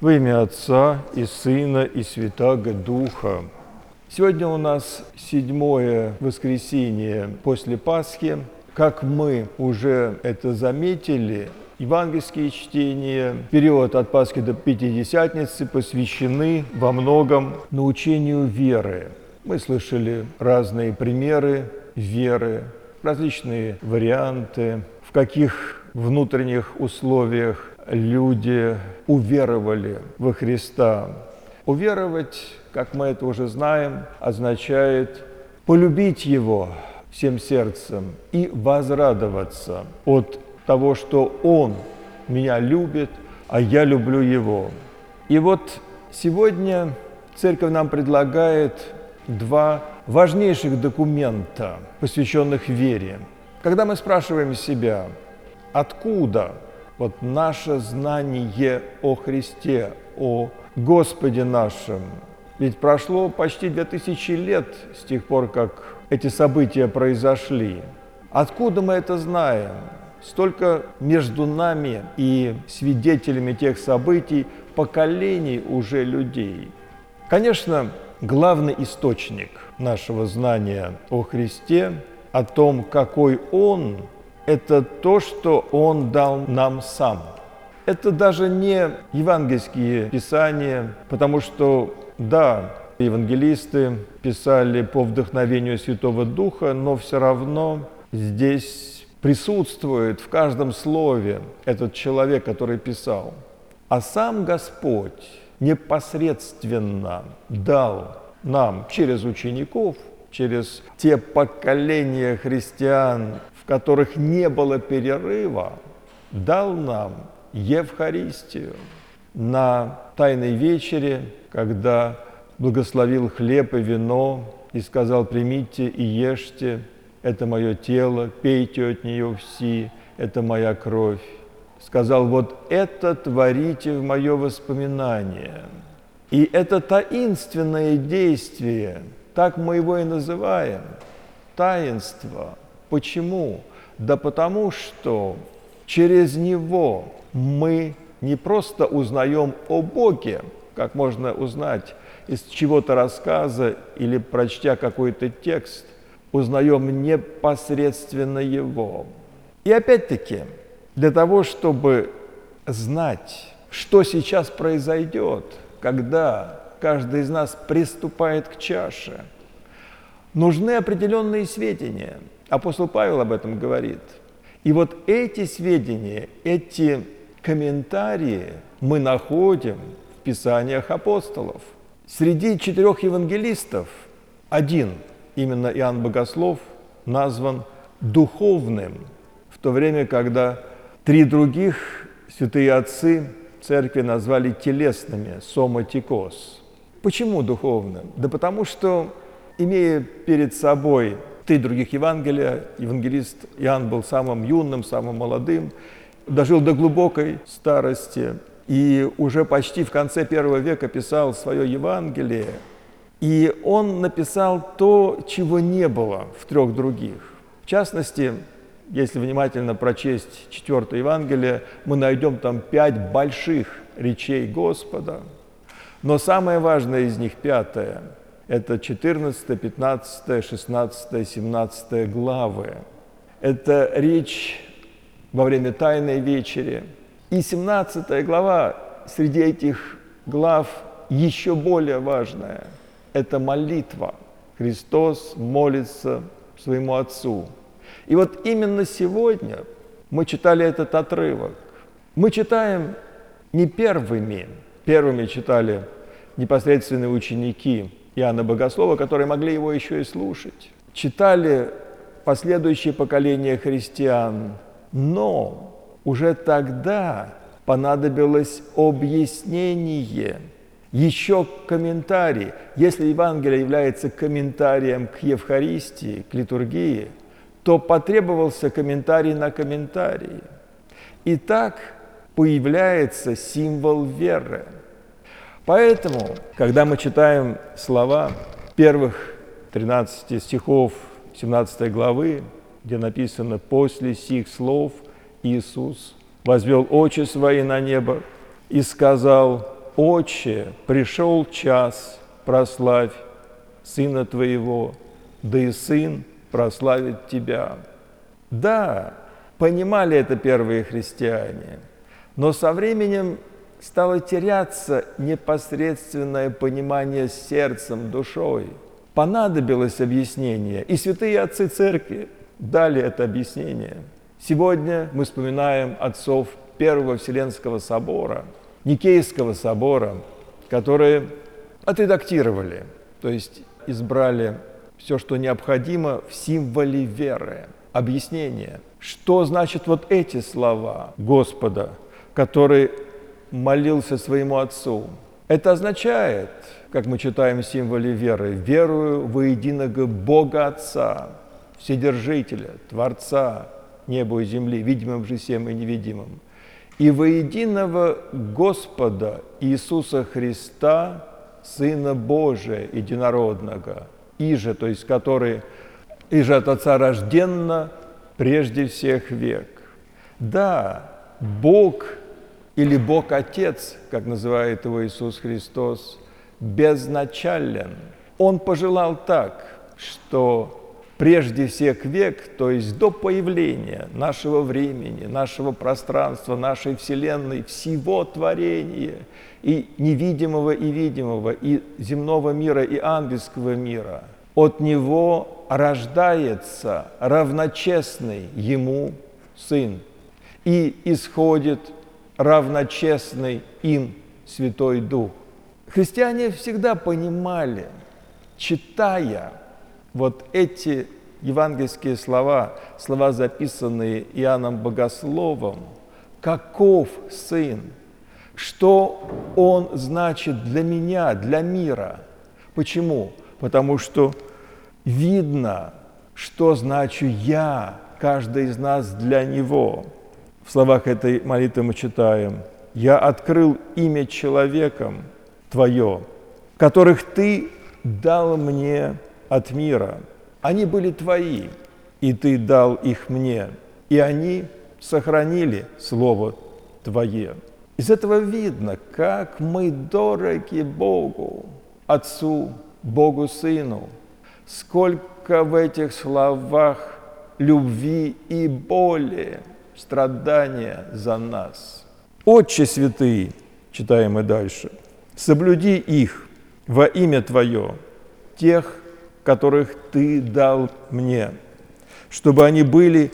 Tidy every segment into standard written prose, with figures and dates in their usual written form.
Во имя Отца и Сына и Святаго Духа. Сегодня у нас 7-е воскресенье после Пасхи. Как мы уже это заметили, евангельские чтения, период от Пасхи до Пятидесятницы посвящены во многом научению веры. Мы слышали разные примеры веры, различные варианты, в каких внутренних условиях люди уверовали во Христа. Уверовать, как мы это уже знаем, означает полюбить Его всем сердцем и возрадоваться от того, что Он меня любит, а я люблю Его. И вот сегодня Церковь нам предлагает два важнейших документа, посвященных вере. Когда мы спрашиваем себя, откуда вот наше знание о Христе, о Господе нашем, ведь прошло почти 2000 лет с тех пор, как эти события произошли. Откуда мы это знаем? Столько между нами и свидетелями тех событий поколений уже людей. Конечно, главный источник нашего знания о Христе, о том, какой Он, это то, что Он дал нам Сам. Это даже не евангельские писания, потому что, да, евангелисты писали по вдохновению Святого Духа, но все равно здесь присутствует в каждом слове этот человек, который писал. А сам Господь непосредственно дал нам через учеников, через те поколения христиан, в которых не было перерыва, дал нам Евхаристию на Тайной вечере, когда благословил хлеб и вино и сказал: «Примите и ешьте, это мое тело, пейте от нее все, это моя кровь». Сказал: «Вот это творите в мое воспоминание». И это таинственное действие, так мы его и называем, таинство. Почему? Да потому что через него мы не просто узнаем о Боге, как можно узнать из чего-то рассказа или прочтя какой-то текст, узнаем непосредственно Его. И опять-таки, для того, чтобы знать, что сейчас произойдет, когда каждый из нас приступает к чаше, нужны определенные сведения. Апостол Павел об этом говорит. И вот эти сведения, эти комментарии мы находим в Писаниях апостолов. Среди 4 евангелистов один, именно Иоанн Богослов, назван духовным, в то время, когда 3 других святые отцы церкви назвали телесными, соматикос. Почему духовным? Да потому что, имея перед собой 3 других Евангелия, евангелист Иоанн был самым юным, самым молодым, дожил до глубокой старости и уже почти в конце I века писал свое Евангелие. И он написал то, чего не было в 3 других. В частности, если внимательно прочесть 4 Евангелие, мы найдем там 5 больших речей Господа. Но самое важное из них 5-е. Это 14, 15, 16, 17 главы. Это речь во время Тайной вечери. И 17 глава среди этих глав еще более важная. Это молитва. Христос молится своему Отцу. И вот именно сегодня мы читали этот отрывок. Мы читаем не первыми. Первыми читали непосредственные ученики Иоанна Богослова, которые могли его еще и слушать. Читали последующие поколения христиан, но уже тогда понадобилось объяснение, еще комментарий. Если Евангелие является комментарием к Евхаристии, к литургии, то потребовался комментарий на комментарий. И так появляется символ веры. Поэтому, когда мы читаем слова первых 13 стихов 17 главы, где написано: «После сих слов Иисус возвел очи свои на небо и сказал: «Отче, пришел час, прославь Сына Твоего, да и Сын прославит Тебя». Да, понимали это первые христиане, но со временем стало теряться непосредственное понимание сердцем, душой. Понадобилось объяснение, и святые отцы Церкви дали это объяснение. Сегодня мы вспоминаем отцов Первого Вселенского собора, Никейского собора, которые отредактировали, то есть избрали все, что необходимо в символе веры. Объяснение, что значит вот эти слова Господа, который молился своему Отцу. Это означает, как мы читаем в символе веры, «Верую во единого Бога Отца, Вседержителя, Творца неба и земли, видимым же всем и невидимым, и во единого Господа Иисуса Христа, Сына Божия единородного, иже, то есть который, иже от Отца рожденно прежде всех век». Да, Бог или Бог-Отец, как называет его Иисус Христос, безначален. Он пожелал так, что прежде всех век, то есть до появления нашего времени, нашего пространства, нашей Вселенной, всего творения, и невидимого, и видимого, и земного мира, и ангельского мира, от Него рождается равночестный Ему Сын, и исходит равночестный им Святой Дух. Христиане всегда понимали, читая вот эти евангельские слова, записанные Иоанном Богословом, каков Сын, что Он значит для меня, для мира. Почему? Потому что видно, что значу я, каждый из нас для Него. В словах этой молитвы мы читаем: «Я открыл имя человеком Твое, которых Ты дал мне от мира. Они были Твои, и Ты дал их мне, и они сохранили Слово Твое». Из этого видно, как мы дороги Богу, Отцу, Богу Сыну, сколько в этих словах любви и боли, страдания за нас. «Отче святый», читаем мы дальше, «соблюди их во имя Твое, тех, которых Ты дал мне, чтобы они были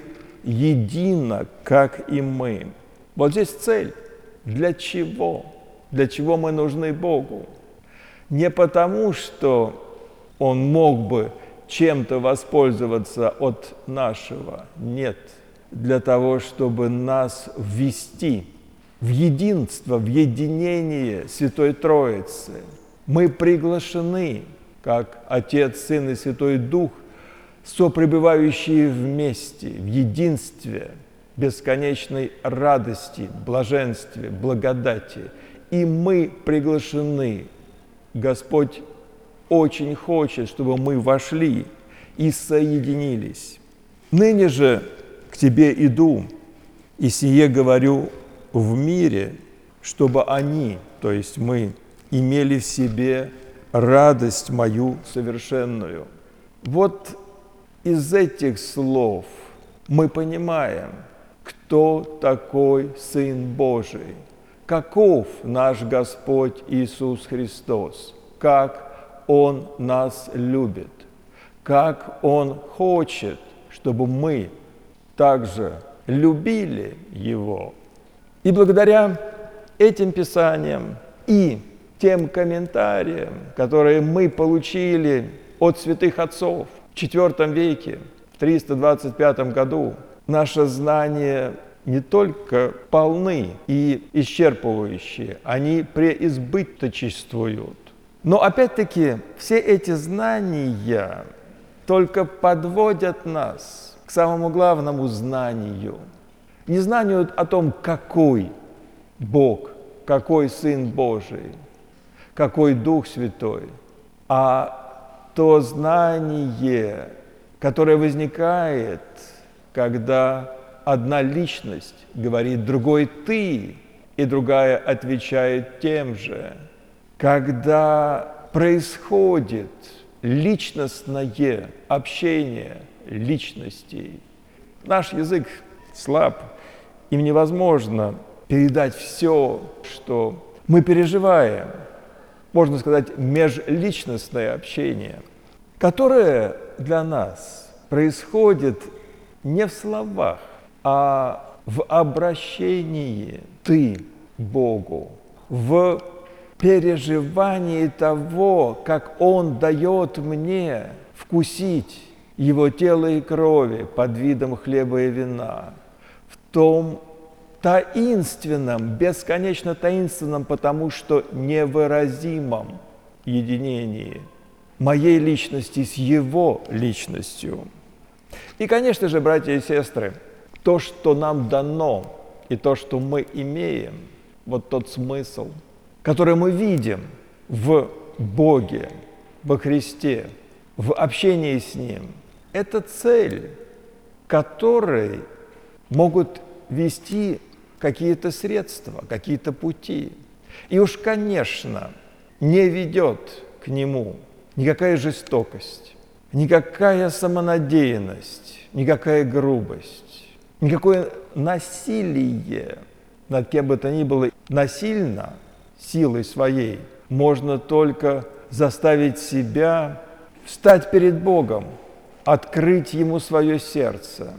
едино, как и мы». Вот здесь цель. Для чего? Для чего мы нужны Богу? Не потому, что Он мог бы чем-то воспользоваться от нашего. Нет. Для того, чтобы нас ввести в единство, в единение Святой Троицы. Мы приглашены, как Отец, Сын и Святой Дух, сопребывающие вместе, в единстве, бесконечной радости, блаженстве, благодати. И мы приглашены. Господь очень хочет, чтобы мы вошли и соединились. Ныне же к Тебе иду, и сие говорю в мире, чтобы они, то есть мы, имели в себе радость мою совершенную. Вот из этих слов мы понимаем, кто такой Сын Божий, каков наш Господь Иисус Христос, как Он нас любит, как Он хочет, чтобы мы также любили Его. И благодаря этим писаниям и тем комментариям, которые мы получили от святых отцов в IV веке, в 325 году, наше знание не только полны и исчерпывающие, они преизбыточествуют. Но опять-таки все эти знания только подводят нас к самому главному знанию. Не знанию о том, какой Бог, какой Сын Божий, какой Дух Святой, а то знание, которое возникает, когда одна личность говорит другой «ты», и другая отвечает тем же. Когда происходит личностное общение личностей, наш язык слаб, им невозможно передать все, что мы переживаем, можно сказать, межличностное общение, которое для нас происходит не в словах, а в обращении «ты» к Богу, в переживании того, как Он дает мне вкусить Его тело и крови под видом хлеба и вина, в том таинственном, бесконечно таинственном, потому что невыразимом единении моей личности с Его личностью. И, конечно же, братья и сестры, то, что нам дано, и то, что мы имеем, вот тот смысл, который мы видим в Боге, во Христе, в общении с Ним, это цель, к которой могут вести какие-то средства, какие-то пути. И уж, конечно, не ведет к Нему никакая жестокость, никакая самонадеянность, никакая грубость, никакое насилие над кем бы то ни было. Насильно, силой своей, можно только заставить себя встать перед Богом, открыть Ему свое сердце.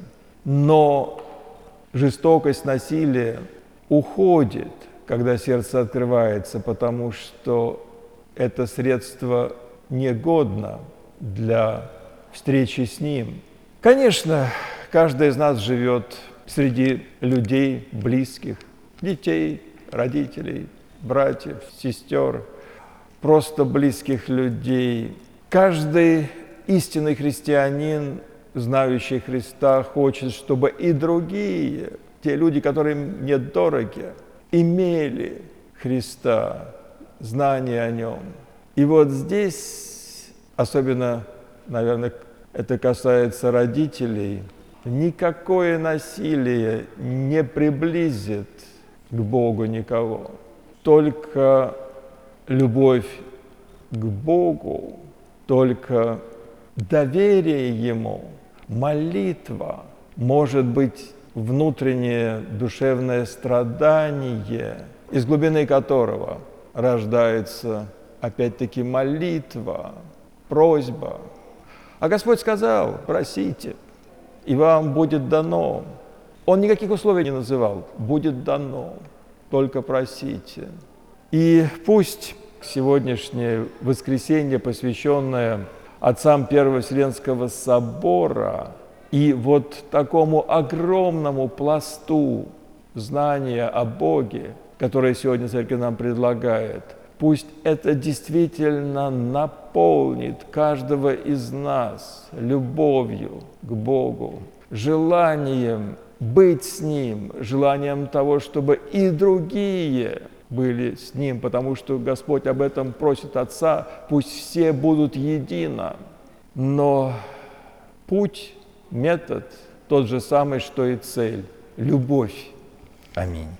Но жестокость, насилие уходит, когда сердце открывается, потому что это средство негодно для встречи с Ним. Конечно, каждый из нас живет среди людей близких, детей, родителей, братьев, сестер, просто близких людей. Каждый истинный христианин, знающий Христа, хочет, чтобы и другие, те люди, которые мне дороги, имели Христа, знание о Нем. И вот здесь, особенно, наверное, это касается родителей, никакое насилие не приблизит к Богу никого. Только любовь к Богу, только доверие Ему, молитва, может быть, внутреннее душевное страдание, из глубины которого рождается опять-таки молитва, просьба. А Господь сказал: просите, и вам будет дано. Он никаких условий не называл. Будет дано, только просите. И пусть сегодняшнее воскресенье, посвященное отцам Первого Вселенского собора и вот такому огромному пласту знания о Боге, которое сегодня Церковь нам предлагает, пусть это действительно наполнит каждого из нас любовью к Богу, желанием быть с Ним, желанием того, чтобы и другие были с Ним, потому что Господь об этом просит Отца: пусть все будут едино. Но путь, метод тот же самый, что и цель – любовь. Аминь.